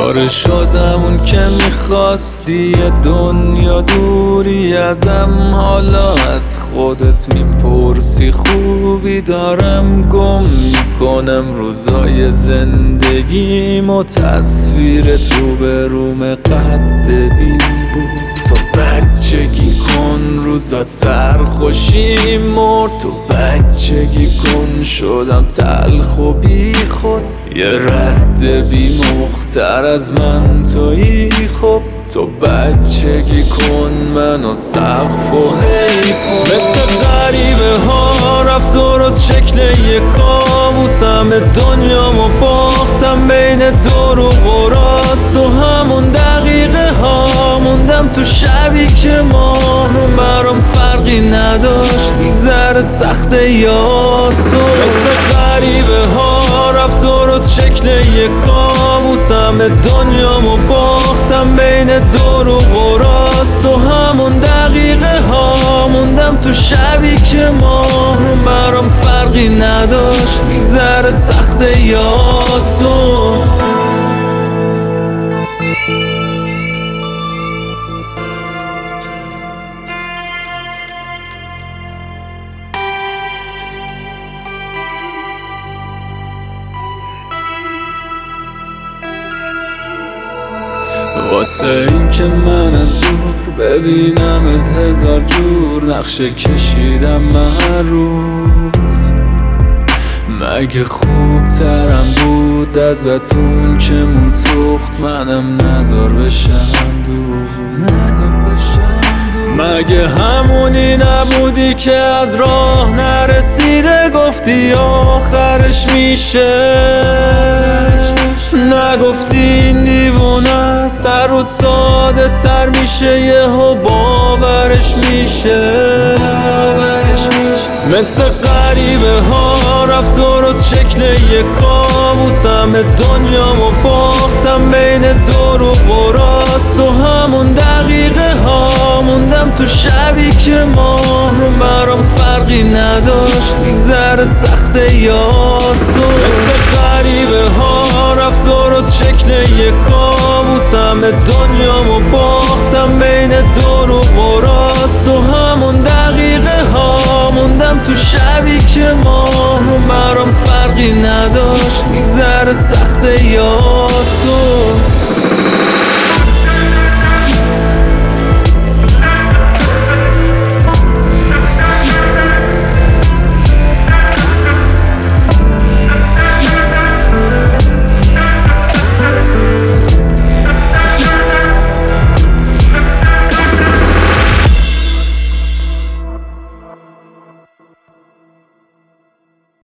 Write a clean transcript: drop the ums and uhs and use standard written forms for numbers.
دوباره شدم اون که میخواستی، یه دنیا دوری ازم، حالا از خودت میپرسی خوبی دارم، گم میکنم روزای زندگیم و تصویرت رو به روم قد بیل بود. تو بچگی کن روزا سرخوشی مرد، تو بچگی کن شدم تلخ و بی خود، یه رد بی مختر از من تویی. خب تو بچگی کن منو سقف و هی کن، مثل غریبه ها رفت درست شکل یک کابوسم، دنیامو باختم بین دروغ و راست، تو همون دقیقه ها موندم تو شبی که ماه رو برام فرقی نداشت، میگذره سخت یا آسون. مثل غریبه ها رفت درست شکل یک کابوسم، دنیامو باختم بین دروغ و راست، تو همون دقیقه ها موندم تو شبی که ماه رو برام فرقی نداشت، میگذره سخت یا آسون. واسه این که من از دور ببینمت هزار جور نقشه کشیدم من روز، مگه خوب ترم بود ازتون که مون سوخت، منم نزار بشم دور. مگه همونی نبودی که از راه نرسیده گفتی آخرش میشه، نگفتی این دیوونه است هر روز ساده تر میشه، یهو باورش میشه. مثل غریبه ها رفت درست شکل یک کابوسم، دنیامو باختم بین دروغ و راست، تو همون دقیقه ها موندم تو شبی که ماه رو برام فرقی نداشت، میگذره سخت یا آسون. مثل غریبه ها رفت درست شکل یک کابوسم، دنیامو باختم بین دروغ و راست، تو همون دقیقه ها موندم تو شبی که ماه رو برام فرقی نداشت، میگذره سخت یا آسون.